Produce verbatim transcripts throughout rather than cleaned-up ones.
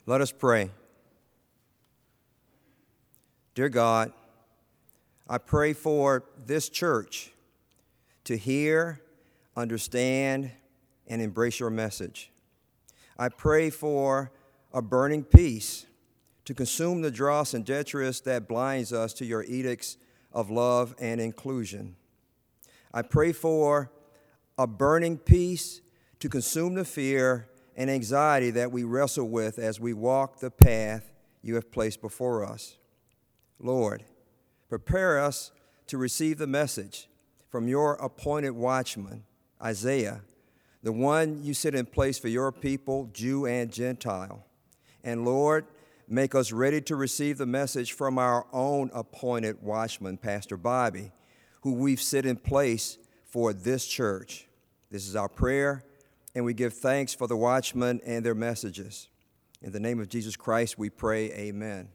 Let us pray. Dear God, I pray for this church to hear, understand, and embrace your message. I pray for a burning peace to consume the dross and detritus that blinds us to your edicts of love and inclusion. I pray for a burning peace to consume the fear and anxiety that we wrestle with as we walk the path you have placed before us. Lord, prepare us to receive the message from your appointed watchman, Isaiah, the one you set in place for your people, Jew and Gentile. And Lord, make us ready to receive the message from our own appointed watchman, Pastor Bobby, who we've set in place for this church. This is our prayer, and we give thanks for the watchmen and their messages. In the name of Jesus Christ, we pray, amen.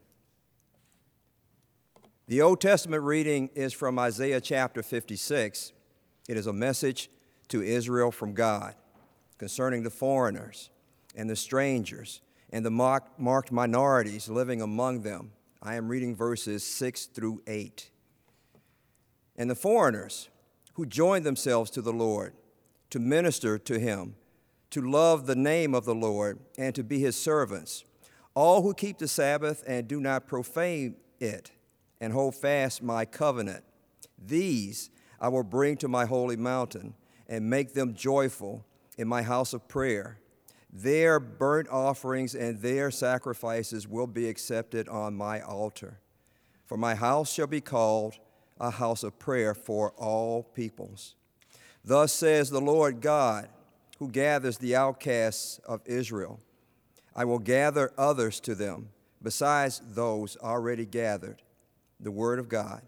The Old Testament reading is from Isaiah chapter fifty-six. It is a message to Israel from God concerning the foreigners and the strangers and the marked minorities living among them. I am reading verses six through eight. And the foreigners who join themselves to the Lord to minister to him, to love the name of the Lord, and to be his servants, all who keep the Sabbath and do not profane it, and hold fast my covenant. These I will bring to my holy mountain and make them joyful in my house of prayer. Their burnt offerings and their sacrifices will be accepted on my altar. For my house shall be called a house of prayer for all peoples. Thus says the Lord God, who gathers the outcasts of Israel. I will gather others to them, besides those already gathered. The word of God.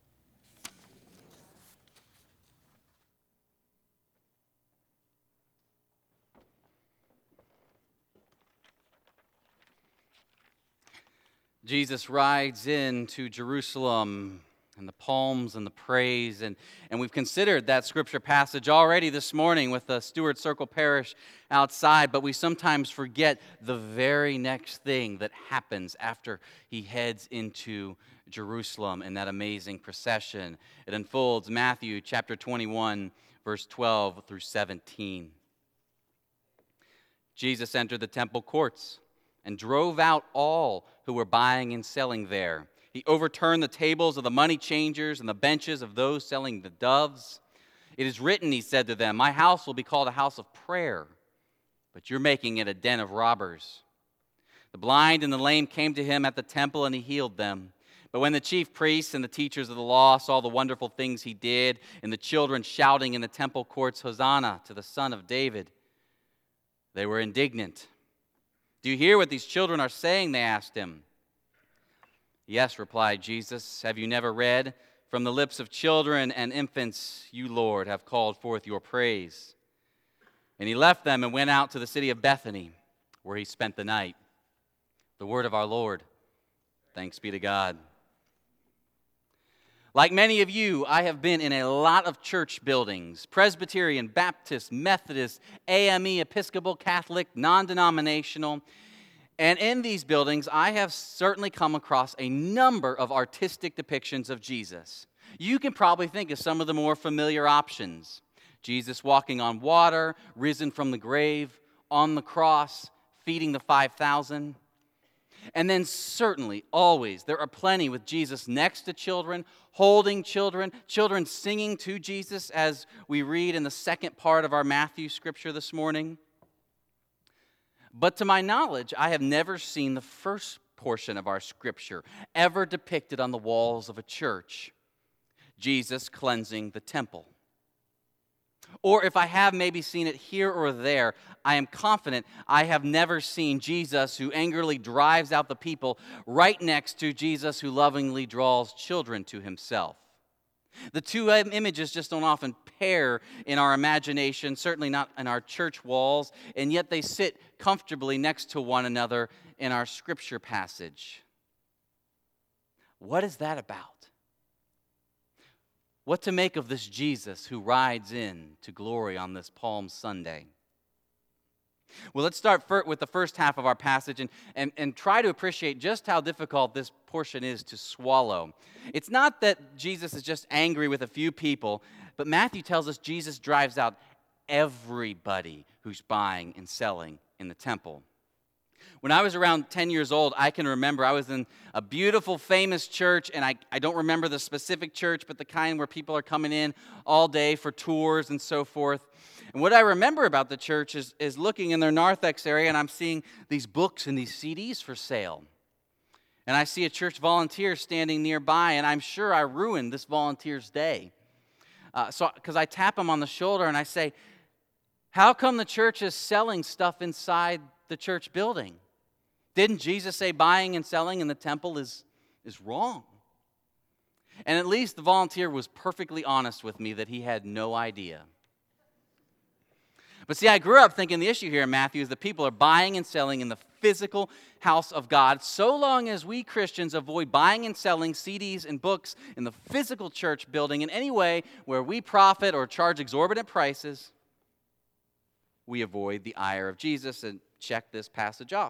Jesus rides into Jerusalem and the palms and the praise, and, and we've considered that scripture passage already this morning with the Stewart Circle Parish outside, but we sometimes forget the very next thing that happens after he heads into Jerusalem in that amazing procession. It unfolds Matthew chapter twenty-one, verse twelve through seventeen. Jesus entered the temple courts and drove out all who were buying and selling there. He overturned the tables of the money changers and the benches of those selling the doves. It is written, he said to them, my house will be called a house of prayer, but you're making it a den of robbers. The blind and the lame came to him at the temple, and he healed them. But when the chief priests and the teachers of the law saw the wonderful things he did, and the children shouting in the temple courts, Hosanna to the Son of David, they were indignant. Do you hear what these children are saying? They asked him. Yes, replied Jesus. Have you never read? From the lips of children and infants, you, Lord, have called forth your praise. And he left them and went out to the city of Bethany, where he spent the night. The word of our Lord. Thanks be to God. Like many of you, I have been in a lot of church buildings, Presbyterian, Baptist, Methodist, A M E, Episcopal, Catholic, non-denominational. And in these buildings, I have certainly come across a number of artistic depictions of Jesus. You can probably think of some of the more familiar options. Jesus walking on water, risen from the grave, on the cross, feeding the five thousand. And then certainly, always, there are plenty with Jesus next to children, holding children, children singing to Jesus, as we read in the second part of our Matthew scripture this morning. But to my knowledge, I have never seen the first portion of our scripture ever depicted on the walls of a church, Jesus cleansing the temple. Or if I have maybe seen it here or there, I am confident I have never seen Jesus who angrily drives out the people right next to Jesus who lovingly draws children to himself. The two images just don't often pair in our imagination, certainly not in our church walls, and yet they sit comfortably next to one another in our scripture passage. What is that about? What to make of this Jesus who rides in to glory on this Palm Sunday? Well, let's start fir- with the first half of our passage and, and, and try to appreciate just how difficult this portion is to swallow. It's not that Jesus is just angry with a few people, but Matthew tells us Jesus drives out everybody who's buying and selling in the temple. When I was around ten years old, I can remember I was in a beautiful, famous church, and I, I don't remember the specific church, but the kind where people are coming in all day for tours and so forth. And what I remember about the church is, is looking in their narthex area, and I'm seeing these books and these C Ds for sale. And I see a church volunteer standing nearby, and I'm sure I ruined this volunteer's day. Uh, so, because I tap him on the shoulder, and I say, how come the church is selling stuff inside the church building? Didn't Jesus say buying and selling in the temple is, is wrong? And at least the volunteer was perfectly honest with me that he had no idea. But see, I grew up thinking the issue here in Matthew is that people are buying and selling in the physical house of God. So long as we Christians avoid buying and selling C Ds and books in the physical church building in any way where we profit or charge exorbitant prices, we avoid the ire of Jesus and check this passage off.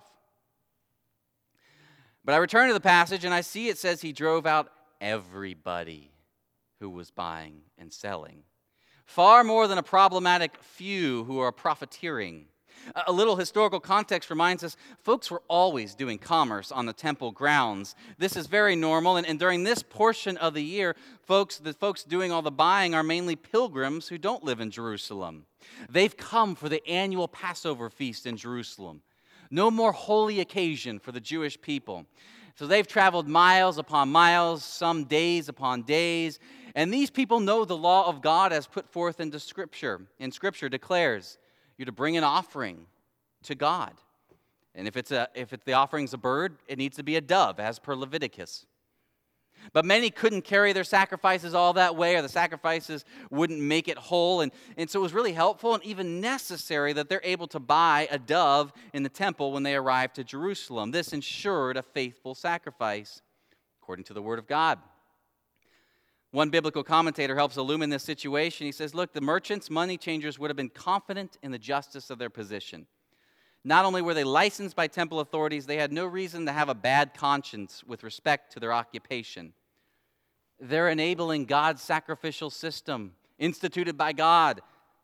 But I return to the passage and I see it says he drove out everybody who was buying and selling. Far more than a problematic few who are profiteering. A little historical context reminds us folks were always doing commerce on the temple grounds. This is very normal, and, and during this portion of the year, folks, the folks doing all the buying are mainly pilgrims who don't live in Jerusalem. They've come for the annual Passover feast in Jerusalem. No more holy occasion for the Jewish people. So they've traveled miles upon miles, some days upon days, and these people know the law of God as put forth into Scripture. And Scripture declares you're to bring an offering to God. And if it's a if it's the offering's a bird, it needs to be a dove, as per Leviticus. But many couldn't carry their sacrifices all that way, or the sacrifices wouldn't make it whole. And, and so it was really helpful and even necessary that they're able to buy a dove in the temple when they arrived to Jerusalem. This ensured a faithful sacrifice, according to the Word of God. One biblical commentator helps illumine this situation. He says, look, the merchants, money changers would have been confident in the justice of their position. Not only were they licensed by temple authorities, they had no reason to have a bad conscience with respect to their occupation. They're enabling God's sacrificial system, instituted by God.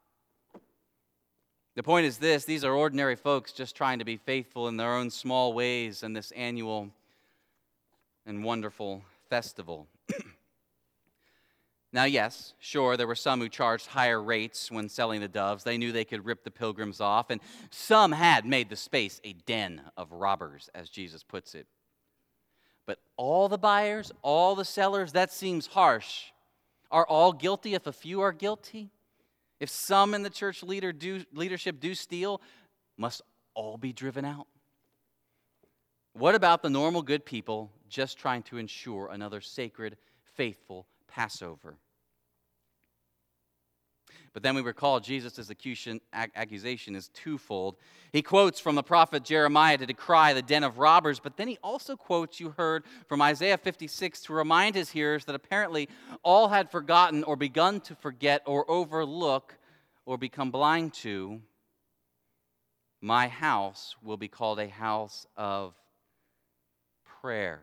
The point is this: these are ordinary folks just trying to be faithful in their own small ways in this annual and wonderful festival. Now, yes, sure, there were some who charged higher rates when selling the doves. They knew they could rip the pilgrims off, and some had made the space a den of robbers, as Jesus puts it. But all the buyers, all the sellers, that seems harsh. Are all guilty if a few are guilty? If some in the church leader do, leadership do steal, must all be driven out? What about the normal good people just trying to ensure another sacred, faithful Passover? But then we recall Jesus' accusation is twofold. He quotes from the prophet Jeremiah to decry the den of robbers, but then he also quotes, you heard, from Isaiah fifty-six to remind his hearers that apparently all had forgotten or begun to forget or overlook or become blind to, my house will be called a house of prayer.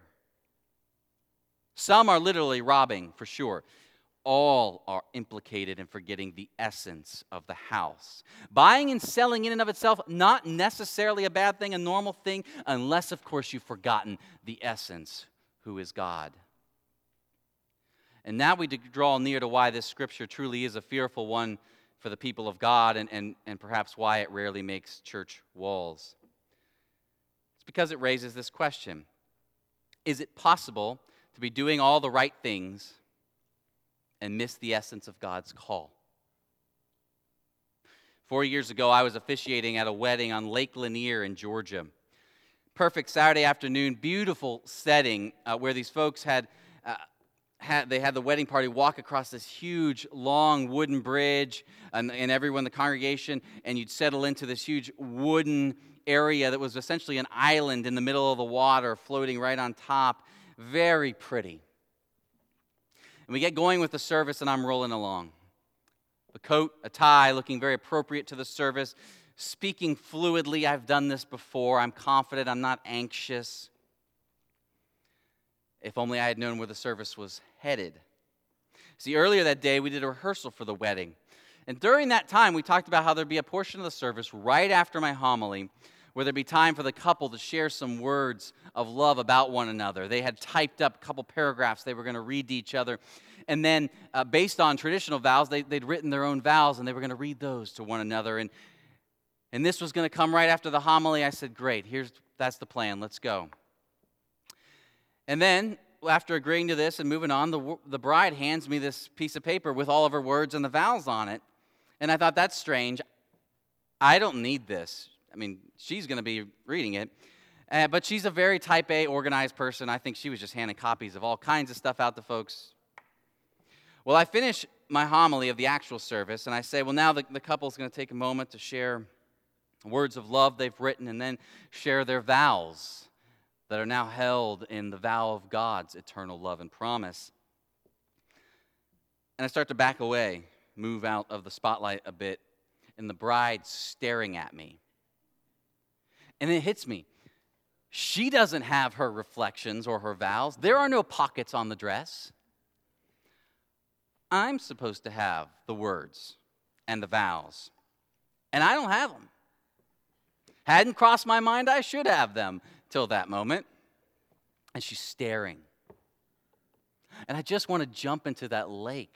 Some are literally robbing, for sure. All are implicated in forgetting the essence of the house. Buying and selling in and of itself, not necessarily a bad thing, a normal thing, unless, of course, you've forgotten the essence, who is God. And now we draw near to why this scripture truly is a fearful one for the people of God, and, and, and perhaps why it rarely makes church walls. It's because it raises this question: is it possible to be doing all the right things and miss the essence of God's call? Four years ago, I was officiating at a wedding on Lake Lanier in Georgia. Perfect Saturday afternoon, beautiful setting uh, where these folks had, uh, had, they had the wedding party walk across this huge, long wooden bridge, and, and everyone in the congregation, and you'd settle into this huge wooden area that was essentially an island in the middle of the water, floating right on top. Very pretty. And we get going with the service, and I'm rolling along. A coat, a tie, looking very appropriate to the service. speaking fluidly. I've done this before. I'm confident. I'm not anxious. If only I had known where the service was headed. See, earlier that day, we did a rehearsal for the wedding. And during that time, we talked about how there'd be a portion of the service right after my homily where there'd be time for the couple to share some words of love about one another. They had typed up a couple paragraphs they were going to read to each other. And then, uh, based on traditional vows, they, they'd written their own vows, and they were going to read those to one another. And, and this was going to come right after the homily. I said, great, here's that's the plan. Let's go. And then, after agreeing to this and moving on, the, the bride hands me this piece of paper with all of her words and the vows on it. And I thought, that's strange. I don't need this. I mean, she's going to be reading it. Uh, but she's a very type A, organized person. I think she was just handing copies of all kinds of stuff out to folks. Well, I finish my homily of the actual service, and I say, well, now the, the couple's going to take a moment to share words of love they've written and then share their vows that are now held in the vow of God's eternal love and promise. And I start to back away, move out of the spotlight a bit, and the bride's staring at me. And it hits me. She doesn't have her reflections or her vows. There are no pockets on the dress. I'm supposed to have the words and the vows, and I don't have them. Hadn't crossed my mind I should have them till that moment. And she's staring. And I just want to jump into that lake,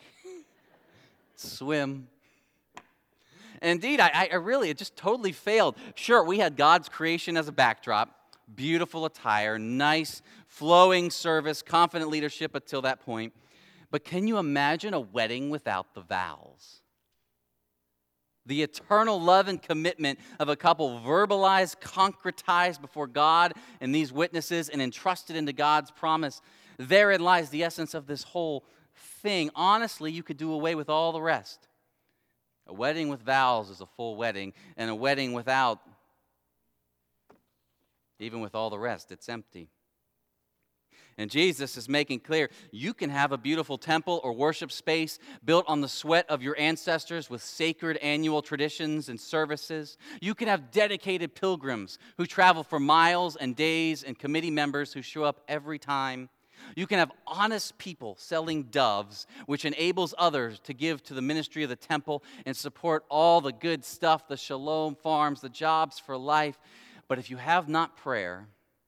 swim. And indeed, I, I really, it just totally failed. Sure, we had God's creation as a backdrop, beautiful attire, nice flowing service, confident leadership until that point. But can you imagine a wedding without the vows? The eternal love and commitment of a couple verbalized, concretized before God and these witnesses and entrusted into God's promise. Therein lies the essence of this whole thing. Honestly, you could do away with all the rest. A wedding with vows is a full wedding, and a wedding without, even with all the rest, it's empty. And Jesus is making clear, you can have a beautiful temple or worship space built on the sweat of your ancestors with sacred annual traditions and services. You can have dedicated pilgrims who travel for miles and days and committee members who show up every time. You can have honest people selling doves, which enables others to give to the ministry of the temple and support all the good stuff, the shalom farms, the jobs for life. But if you have not prayer,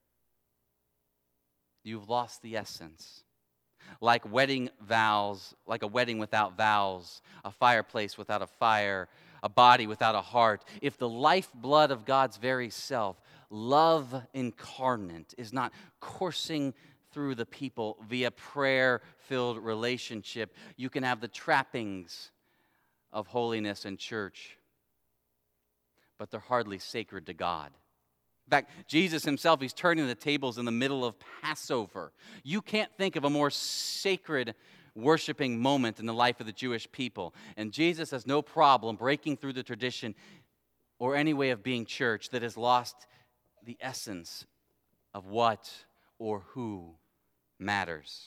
you've lost the essence. Like wedding vows, like a wedding without vows, a fireplace without a fire, a body without a heart. If the lifeblood of God's very self, love incarnate, is not coursing through the people via prayer-filled relationship, you can have the trappings of holiness and church, but they're hardly sacred to God. In fact, Jesus himself, he's turning the tables in the middle of Passover. You can't think of a more sacred worshiping moment in the life of the Jewish people. And Jesus has no problem breaking through the tradition or any way of being church that has lost the essence of what or who matters.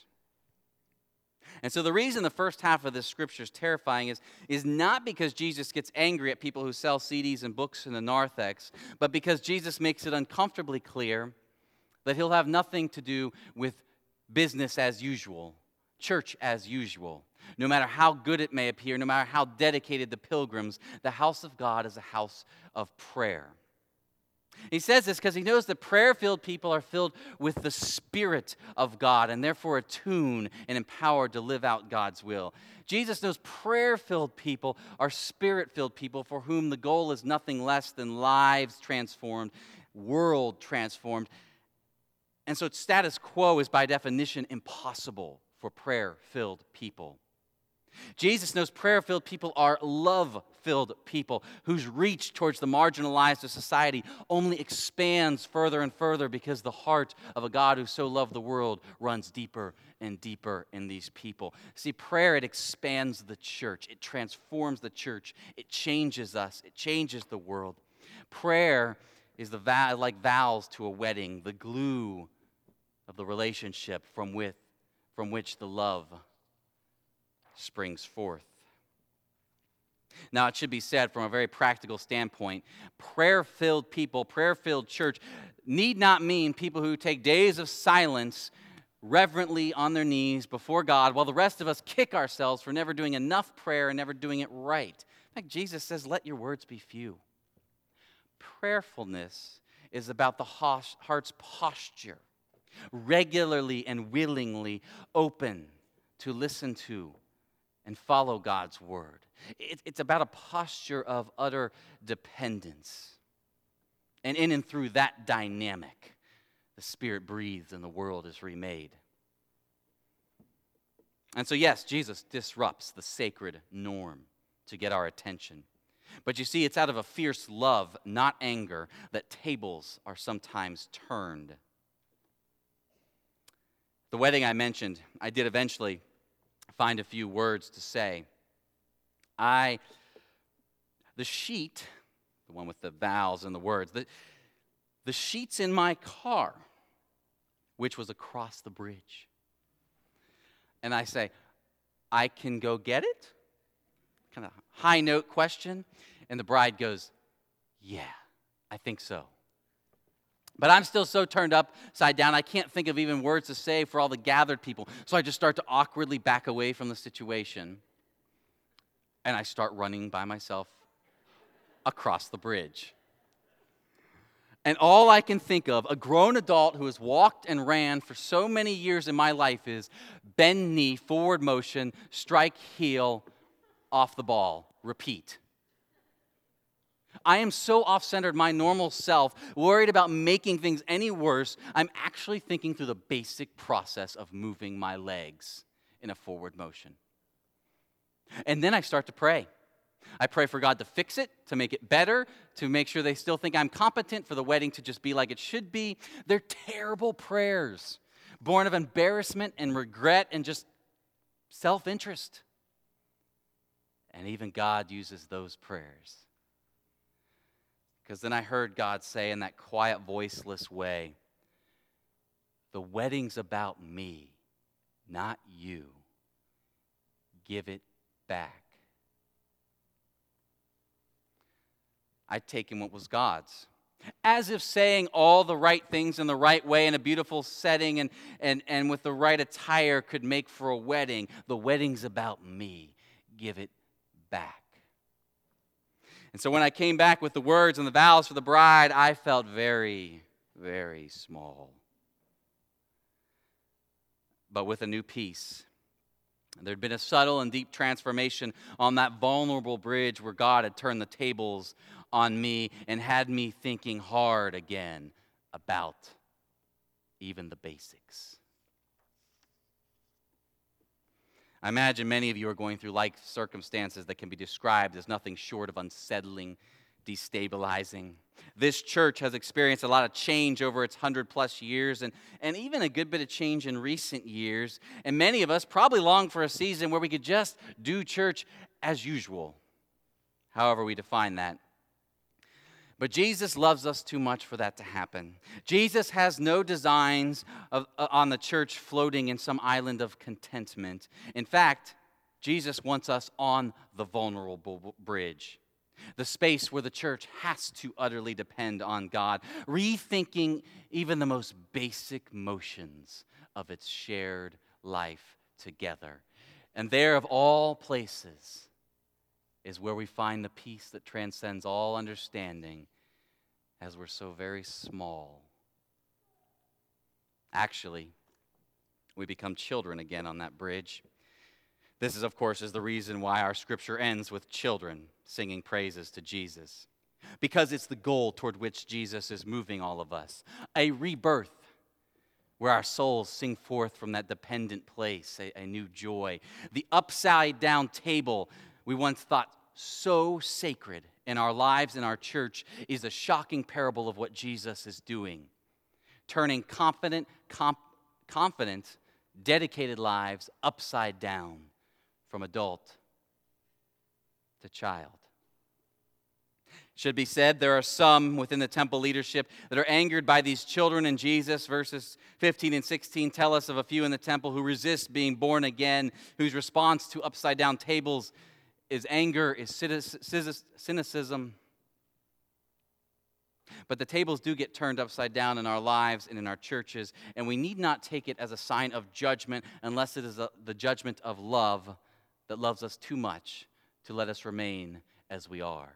And so the reason the first half of this scripture is terrifying is, is not because Jesus gets angry at people who sell C Ds and books in the narthex, but because Jesus makes it uncomfortably clear that he'll have nothing to do with business as usual, church as usual. No matter how good it may appear, no matter how dedicated the pilgrims, the house of God is a house of prayer. He says this because he knows that prayer-filled people are filled with the Spirit of God and therefore attuned and empowered to live out God's will. Jesus knows prayer-filled people are Spirit-filled people for whom the goal is nothing less than lives transformed, world transformed. And so status quo is by definition impossible for prayer-filled people. Jesus knows prayer-filled people are love-filled people whose reach towards the marginalized of society only expands further and further because the heart of a God who so loved the world runs deeper and deeper in these people. See, prayer, it expands the church. It transforms the church. It changes us. It changes the world. Prayer is the vow, like vows to a wedding, the glue of the relationship from, with, from which the love springs forth. Now, it should be said from a very practical standpoint, prayer-filled people, prayer-filled church need not mean people who take days of silence reverently on their knees before God while the rest of us kick ourselves for never doing enough prayer and never doing it right. In fact, Jesus says, let your words be few. Prayerfulness is about the heart's posture, regularly and willingly open to listen to and follow God's word. It's about a posture of utter dependence. And in and through that dynamic, the Spirit breathes and the world is remade. And so, yes, Jesus disrupts the sacred norm to get our attention. But you see, it's out of a fierce love, not anger, that tables are sometimes turned. The wedding I mentioned, I did eventually find a few words to say. I, the sheet, the one with the vowels and the words, the, the sheet's in my car, which was across the bridge. And I say, I can go get it? Kind of high note question. And the bride goes, yeah, I think so. But I'm still so turned upside down, I can't think of even words to say for all the gathered people. So I just start to awkwardly back away from the situation. And I start running by myself across the bridge. And all I can think of, a grown adult who has walked and ran for so many years in my life, is bend knee, forward motion, strike heel, off the ball, repeat. I am so off-centered, my normal self, worried about making things any worse, I'm actually thinking through the basic process of moving my legs in a forward motion. And then I start to pray. I pray for God to fix it, to make it better, to make sure they still think I'm competent, for the wedding to just be like it should be. They're terrible prayers, born of embarrassment and regret and just self-interest. And even God uses those prayers. Because then I heard God say in that quiet, voiceless way, the wedding's about me, not you. Give it back. I'd taken what was God's, as if saying all the right things in the right way in a beautiful setting and, and, and with the right attire could make for a wedding. The wedding's about me. Give it back. And so when I came back with the words and the vows for the bride, I felt very, very small. But with a new peace. There'd been a subtle and deep transformation on that vulnerable bridge where God had turned the tables on me and had me thinking hard again about even the basics. I imagine many of you are going through life circumstances that can be described as nothing short of unsettling, destabilizing. This church has experienced a lot of change over its hundred plus years and, and even a good bit of change in recent years. And many of us probably long for a season where we could just do church as usual, however we define that. But Jesus loves us too much for that to happen. Jesus has no designs of, uh, on the church floating in some island of contentment. In fact, Jesus wants us on the vulnerable bridge, the space where the church has to utterly depend on God, rethinking even the most basic motions of its shared life together. And there, of all places, is where we find the peace that transcends all understanding, as we're so very small. Actually, we become children again on that bridge. This is, of course, is the reason why our scripture ends with children singing praises to Jesus. Because it's the goal toward which Jesus is moving all of us. A rebirth where our souls sing forth from that dependent place, a, a new joy. The upside down table we once thought so sacred in our lives, in our church, is a shocking parable of what Jesus is doing. Turning confident, comp- confident, dedicated lives upside down from adult to child. Should be said, there are some within the temple leadership that are angered by these children in Jesus. Verses fifteen and sixteen tell us of a few in the temple who resist being born again, whose response to upside down tables is anger, is cynicism. But the tables do get turned upside down in our lives and in our churches, and we need not take it as a sign of judgment unless it is a, the judgment of love that loves us too much to let us remain as we are.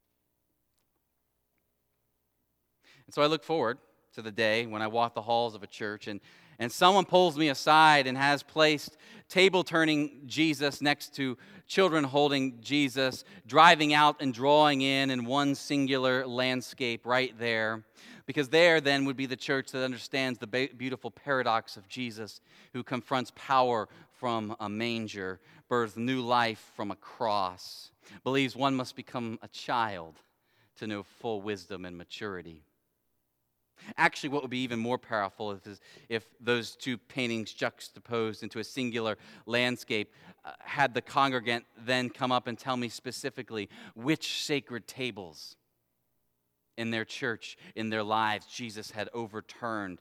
And so I look forward to the day when I walk the halls of a church and, and someone pulls me aside and has placed table-turning Jesus next to children holding Jesus, driving out and drawing in in one singular landscape right there. Because there then would be the church that understands the ba- beautiful paradox of Jesus, who confronts power from a manger, births new life from a cross, believes one must become a child to know full wisdom and maturity. Actually, what would be even more powerful is if those two paintings juxtaposed into a singular landscape uh, had the congregant then come up and tell me specifically which sacred tables in their church, in their lives, Jesus had overturned.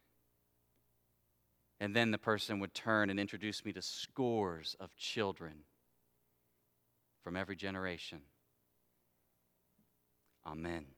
And then the person would turn and introduce me to scores of children from every generation. Amen.